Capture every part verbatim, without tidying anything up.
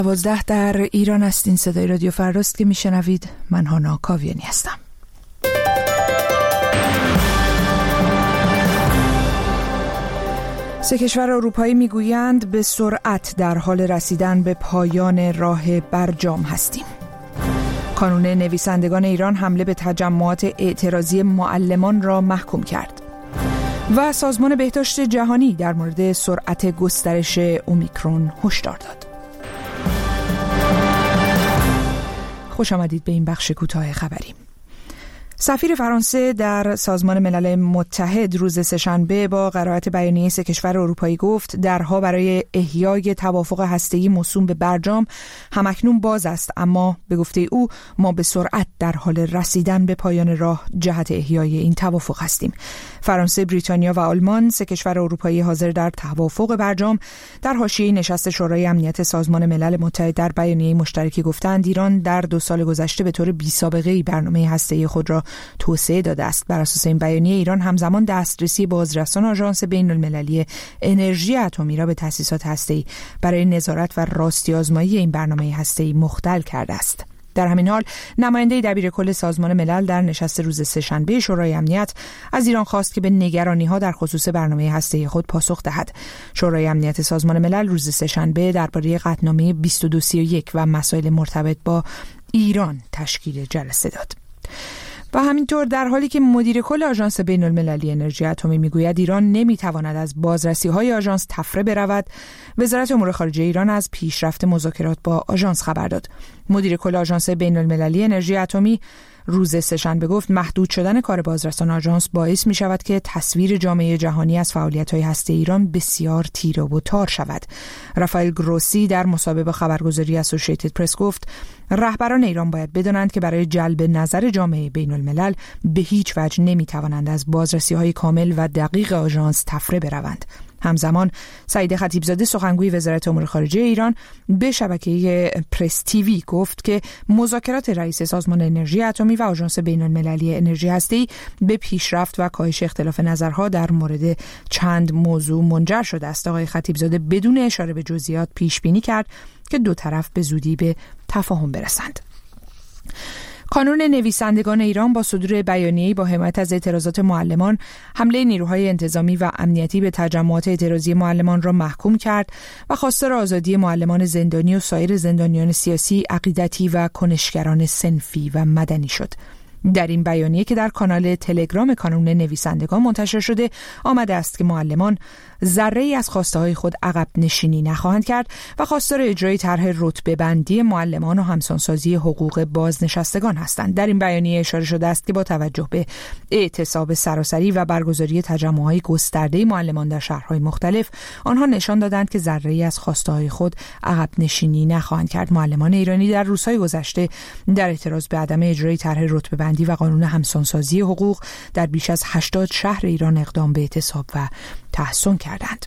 دوازده در ایران هستین. صدای رادیو فرداست که میشنوید. من هانا کاویانی هستم. سه کشور اروپایی میگویند به سرعت در حال رسیدن به پایان راه برجام هستیم. کانون نویسندگان ایران حمله به تجمعات اعتراضی معلمان را محکوم کرد. و سازمان بهداشت جهانی در مورد سرعت گسترش اومیکرون هشدار داد. خوش آمدید به این بخش کوتاه خبری. سفیر فرانسه در سازمان ملل متحد روز سه‌شنبه با قرائت بیانیه سه کشور اروپایی گفت درها برای احیای توافق هسته‌ای موسوم به برجام همکنون باز است، اما به گفته او ما به سرعت در حال رسیدن به پایان راه جهت احیای این توافق هستیم. فرانسه، بریتانیا و آلمان، سه کشور اروپایی حاضر در توافق برجام، در حاشیه نشست شورای امنیت سازمان ملل متحد در بیانیه مشترکی گفتند ایران در دو سال گذشته به طور بی‌سابقه‌ای برنامه هسته‌ای خود را توسعه داده است. بر اساس این بیانیه ایران همزمان دسترسی بازرسان آژانس بین‌المللی انرژی اتمی را به تأسیسات هسته‌ای برای نظارت و راستی آزمایی این برنامه هسته‌ای مختل کرده است. در همین حال نماینده دبیرکل سازمان ملل در نشست روز سه‌شنبه شورای امنیت از ایران خواست که به نگرانی‌ها در خصوص برنامه هسته‌ای خود پاسخ دهد. شورای امنیت سازمان ملل روز سه‌شنبه درباره قطعنامه بیست و دو سی و یک و مسائل مرتبط با ایران تشکیل جلسه داد. و همینطور در حالی که مدیر کل آژانس بین‌المللی انرژی اتمی میگوید ایران نمیتواند از بازرسی‌های آژانس طفره برود، وزارت امور خارجه ایران از پیشرفت مذاکرات با آژانس خبر داد. مدیر کل آژانس بین‌المللی انرژی اتمی روز سه‌شنبه گفت محدود شدن کار بازرسان آژانس باعث می شود که تصویر جامعه جهانی از فعالیت‌های هسته ایران بسیار تیره و تار شود. رافائل گروسی در مصاحبه با خبرگزاری اسوسییتد پرس گفت رهبران ایران باید بدانند که برای جلب نظر جامعه بین‌الملل به هیچ وجه نمی توانند از بازرسی‌های کامل و دقیق آژانس طفره بروند. همزمان سعید خطیبزاده سخنگوی وزارت امور خارجه ایران به شبکه پرس تیوی گفت که مذاکرات رئیس سازمان انرژی اتمی و آژانس بین‌المللی انرژی هسته‌ای به پیشرفت و کاهش اختلاف نظرها در مورد چند موضوع منجر شده است. آقای خطیبزاده بدون اشاره به جزئیات پیش بینی کرد که دو طرف به زودی به تفاهم برسند. کانون نویسندگان ایران با صدور بیانیه‌ای با حمایت از اعتراضات معلمان حمله نیروهای انتظامی و امنیتی به تجمعات اعتراضی معلمان را محکوم کرد و خواستار آزادی معلمان زندانی و سایر زندانیان سیاسی، عقیدتی و کنشگران صنفی و مدنی شد. در این بیانیه که در کانال تلگرام کانون نویسندگان منتشر شده آمده است که معلمان ذره‌ای از خواسته‌های خود عقب نشینی نخواهند کرد و خواستار اجرای طرح رتبه بندی معلمان و همسانسازی حقوق بازنشستگان هستند. در این بیانیه اشاره شده است که با توجه به اعتصاب سراسری و برگزاری تجمع‌های گسترده معلمان در شهرهای مختلف آنها نشان دادند که ذره‌ای از خواسته‌های خود عقب نشینی نخواهند کرد. معلمان ایرانی در روزهای گذشته در اعتراض به عدم اجرای طرح رتبه بندی و قانون همسانسازی حقوق در بیش از هشتاد شهر ایران اقدام به اعتصاب و تحصن کردند.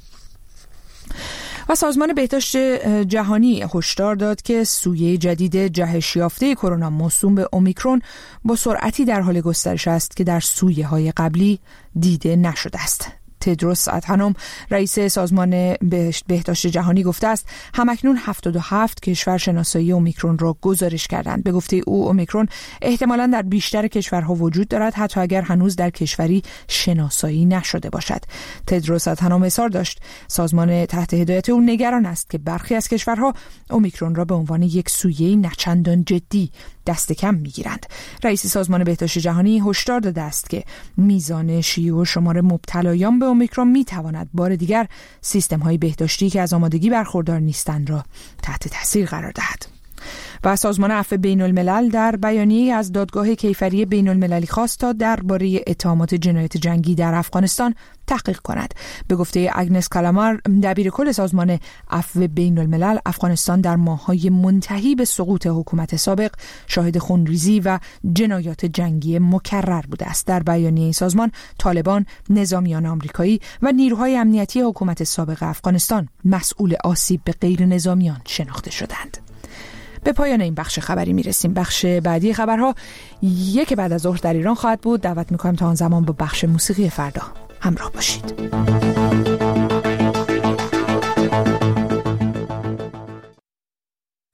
و سازمان بهداشت جهانی هشدار داد که سویه جدید جهش یافته کرونا موسوم به اومیکرون با سرعتی در حال گسترش است که در سویه‌های قبلی دیده نشده است. تدروس ادهانوم رئیس سازمان بهداشت جهانی گفته است همکنون هفتاد و هفت کشور شناسایی اومیکرون را گزارش کردند. به گفته او اومیکرون احتمالاً در بیشتر کشورها وجود دارد حتی اگر هنوز در کشوری شناسایی نشده باشد. تدروس ادهانوم اصرار داشت سازمان تحت هدایت او نگران است که برخی از کشورها اومیکرون را به عنوان یک سویه نچندان جدی دست کم میگیرند. رئیس سازمان بهداشت جهانی هشدار داده است که میزان شیوع و شمار مبتلایان به اومیکرون میتواند بار دیگر سیستم‌های بهداشتی که از آمادگی برخوردار نیستند را تحت تاثیر قرار دهد. و سازمان عفو بین الملل در بیانیه از دادگاه کیفری بین المللی خواست تا درباره اتهامات جنایت جنگی در افغانستان تحقیق کند. به گفته اگنس کالامار دبیرکل سازمان عفو بین الملل، افغانستان در ماه‌های منتهی به سقوط حکومت سابق شاهد خونریزی و جنایات جنگی مکرر بوده است. در بیانیه سازمان طالبان، نظامیان آمریکایی و نیروهای امنیتی حکومت سابق افغانستان مسئول آسیب به غیر نظامیان شناخته شدند. به پایان این بخش خبری میرسیم. بخش بعدی خبرها یک بعد از ظهر در ایران خواهد بود. دعوت میکنم تا آن زمان با بخش موسیقی فردا همراه باشید.